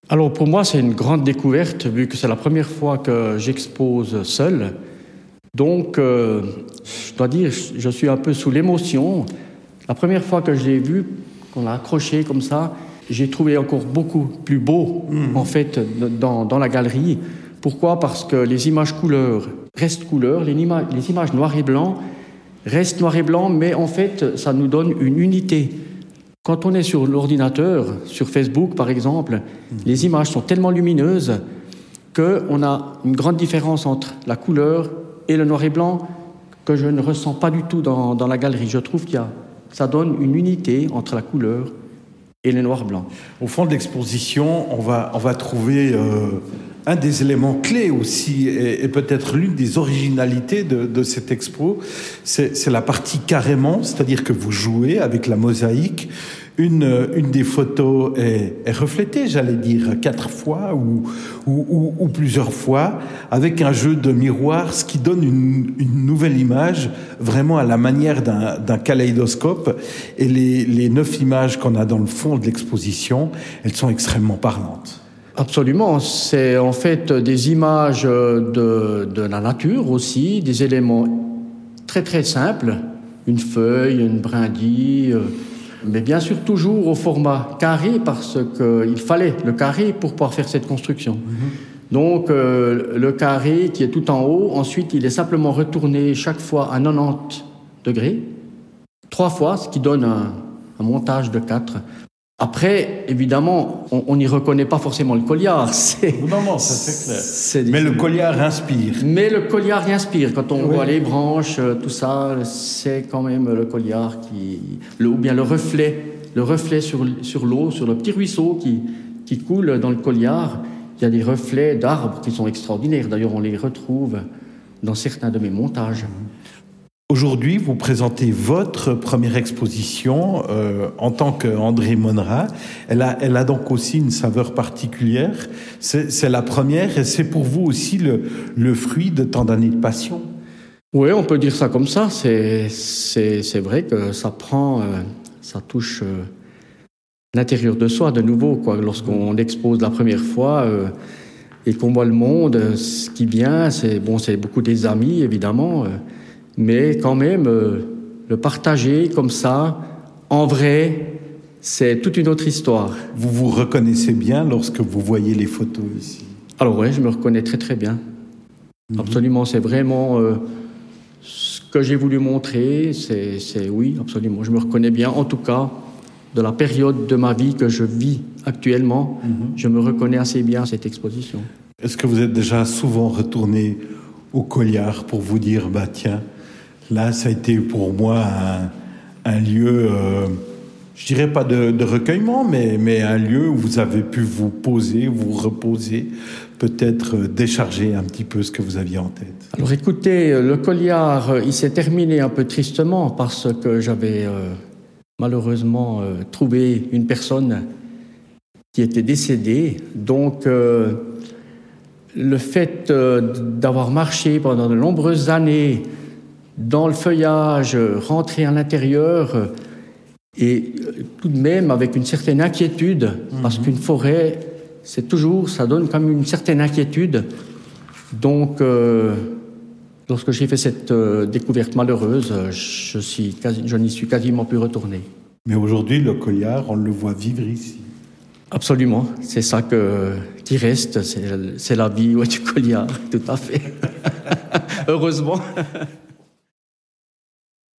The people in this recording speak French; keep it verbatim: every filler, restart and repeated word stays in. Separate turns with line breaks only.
Alors pour moi, c'est une grande découverte, vu que c'est la première fois que j'expose seul. Donc, euh, je dois dire, je suis un peu sous l'émotion. La première fois que je l'ai vu, qu'on l'a accroché comme ça, j'ai trouvé encore beaucoup plus beau, mmh. en fait, dans, dans la galerie. Pourquoi ? Parce que les images couleurs restent couleurs, les, ima- les images noir et blanc restent noir et blanc, mais en fait, ça nous donne une unité. Quand on est sur l'ordinateur, sur Facebook par exemple, mmh. les images sont tellement lumineuses qu'on a une grande différence entre la couleur et le noir et blanc que je ne ressens pas du tout dans, dans la galerie. Je trouve qu'il y a, ça donne une unité entre la couleur et le noir-blanc.
Au fond de l'exposition, on va, on va trouver euh, un des éléments clés aussi, et, et peut-être l'une des originalités de, de cette expo, c'est, c'est la partie carrément, c'est-à-dire que vous jouez avec la mosaïque. Une, une des photos est, est reflétée, j'allais dire, quatre fois ou, ou, ou, ou plusieurs fois, avec un jeu de miroir, ce qui donne une, une nouvelle image, vraiment à la manière d'un, d'un kaléidoscope. Et les, les neuf images qu'on a dans le fond de l'exposition, elles sont extrêmement parlantes.
Absolument, c'est en fait des images de, de la nature aussi, des éléments très très simples, une feuille, une brindille, mais bien sûr toujours au format carré parce qu'il fallait le carré pour pouvoir faire cette construction. Mmh. Donc euh, le carré qui est tout en haut, ensuite il est simplement retourné chaque fois à quatre-vingt-dix degrés, trois fois, ce qui donne un, un montage de quatre. Après, évidemment, on n'y reconnaît pas forcément le collard. C'est,
non, non, ça c'est clair. C'est mais le collard inspire.
Mais le collard inspire. Quand on oui. voit les branches, tout ça, c'est quand même le collard qui... Le, ou bien le reflet, le reflet sur, sur l'eau, sur le petit ruisseau qui, qui coule dans le collard. Il y a des reflets d'arbres qui sont extraordinaires. D'ailleurs, on les retrouve dans certains de mes montages.
Aujourd'hui, vous présentez votre première exposition euh, en tant qu'André Monnerat. Elle a, elle a donc aussi une saveur particulière. C'est, c'est la première et c'est pour vous aussi le, le fruit de tant d'années de passion.
Oui, on peut dire ça comme ça. C'est, c'est, c'est vrai que ça prend, euh, ça touche euh, l'intérieur de soi de nouveau, quoi. Lorsqu'on expose la première fois euh, et qu'on voit le monde, ce qui vient, c'est bon, c'est beaucoup des amis évidemment. Euh, Mais quand même, euh, le partager comme ça, en vrai, c'est toute une autre histoire.
Vous vous reconnaissez bien lorsque vous voyez les photos ici ?
Alors oui, je me reconnais très très bien. Mm-hmm. Absolument, c'est vraiment euh, ce que j'ai voulu montrer. C'est, c'est oui, absolument. Je me reconnais bien, en tout cas, de la période de ma vie que je vis actuellement. Mm-hmm. Je me reconnais assez bien à cette exposition.
Est-ce que vous êtes déjà souvent retourné au Collard pour vous dire, bah tiens, là, ça a été pour moi un, un lieu, euh, je dirais pas de, de recueillement, mais, mais un lieu où vous avez pu vous poser, vous reposer, peut-être décharger un petit peu ce que vous aviez en tête.
Alors écoutez, le Collard, il s'est terminé un peu tristement parce que j'avais euh, malheureusement euh, trouvé une personne qui était décédée. Donc euh, le fait euh, d'avoir marché pendant de nombreuses années dans le feuillage, rentrer à l'intérieur, et tout de même avec une certaine inquiétude, mmh. parce qu'une forêt, c'est toujours, ça donne quand même une certaine inquiétude. Donc, euh, lorsque j'ai fait cette euh, découverte malheureuse, je, suis quasi, je n'y suis quasiment plus retourné.
Mais aujourd'hui, le Collard, on le voit vivre ici.
Absolument, c'est ça que, qui reste, c'est, c'est la vie ouais, du Collard, tout à fait. Heureusement.